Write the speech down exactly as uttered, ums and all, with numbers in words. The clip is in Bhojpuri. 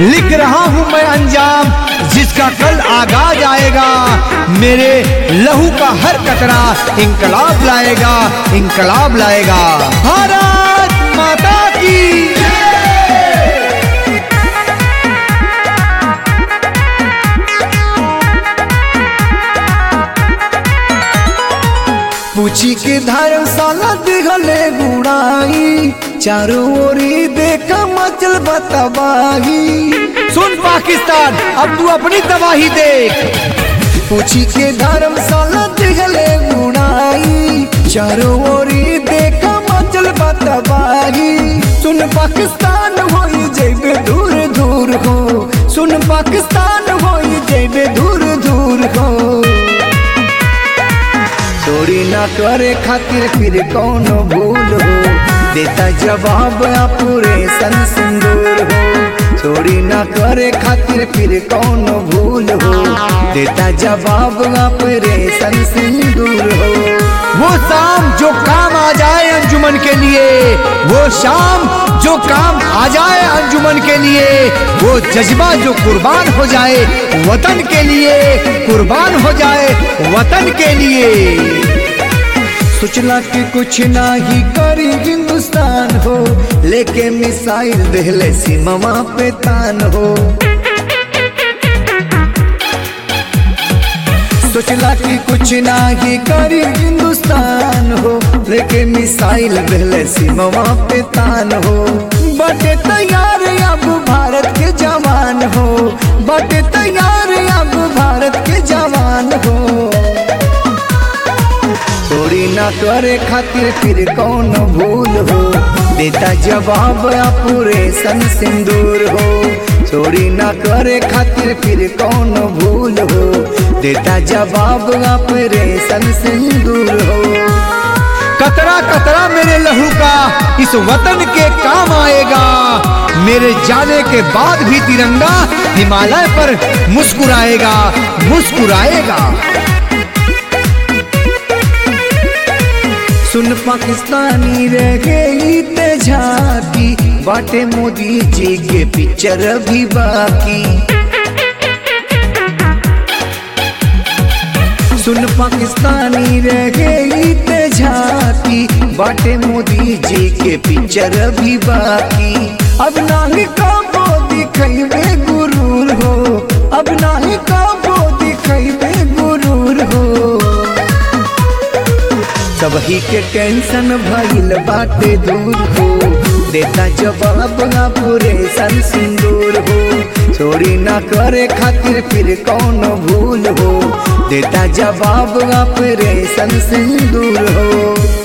लिख रहा हूँ मैं अंजाम जिसका कल आगाज आएगा। मेरे लहू का हर कतरा इंकलाब लाएगा, इंकलाब लाएगा। भारत माता की पूछी के धर्मशाला दिखले गुड़ाई, चारों ओरी देखा मचल बतबाही। सुन पाकिस्तान अब तू अपनी तबाही देख। पूछी के धर्मशाला दिखले गुड़ाई, चारों ओरी देखा मचल बतबाही। सुन पाकिस्तान होई जैबे दूर दूर हो, सुन पाकिस्तान होई जैबे दूर दूर हो। चोरी ना करे खातिर फिर कौन भूल हो, देता जवाब पूरे सन सिंदूर हो। चोरी ना करे खातिर फिर कौन भूल हो, देता जवाब पूरे सन सिंदूर हो। वो शाम जो काम आ जाए अंजुमन के लिए, वो शाम जो काम आ जाए अंजुमन के लिए, वो जज्बा जो कुर्बान हो जाए वतन के लिए, कुर्बान हो जाए वतन के लिए। सोचला कि कुछ ना ही करी हिंदुस्तान हो, लेके मिसाइल देहले सीमा पे तान हो। सोचला कि कुछ ना ही करी हिंदुस्तान हो, लेके मिसाइल देहले सीमा पे तान हो। बटे तैयार अब भारत के जवान हो, बटे तैयार अब भारत के जवान हो। चोरी ना करे खातिर फिर कौन भूल हो, देता जवाब पूरे सन सिंदूर हो। चोरी ना करे खातिर फिर कौन भूल हो, देता जवाब पूरे सन सिंदूर हो। कतरा कतरा मेरे लहू का इस वतन के काम आएगा। मेरे जाने के बाद भी तिरंगा हिमालय पर मुस्कुराएगा, मुस्कुराएगा। सुन पाकिस्तानी रह गई ते झांकी, बाटे मोदी जी के पिक्चर भी बाकी। सुन पाकिस्तानी रह गई ते झांकी, बाटे मोदी जी के पिक्चर भी बाकी। अब नाही काबो दिखैबे गुरूर हो, अब नाही काबो दिखैबे गुरूर हो। सबही के टेंशन भइल बाटे दूर हो, देता जवाब पूरे सन सिंदूर हो। चोरी ना करे खातिर फिर कौन भूल हो, देता जवाब पूरे सन सिंदूर हो।